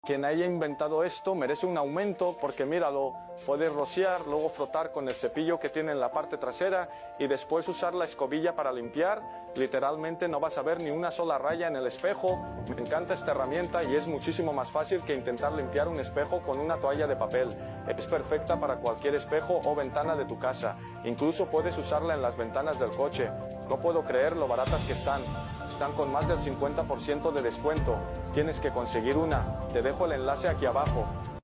Quien haya inventado esto merece un aumento porque míralo, puedes rociar, luego frotar con el cepillo que tiene en la parte trasera y después usar la escobilla para limpiar. Literalmente no vas a ver ni una sola raya en el espejo. Me encanta esta herramienta y es muchísimo más fácil que intentar limpiar un espejo con una toalla de papel. Es perfecta para cualquier espejo o ventana de tu casa. Incluso puedes usarla en las ventanas del coche. No puedo creer lo baratas que están. Están con más del 50% de descuento. Tienes que conseguir una. Te dejo el enlace aquí abajo.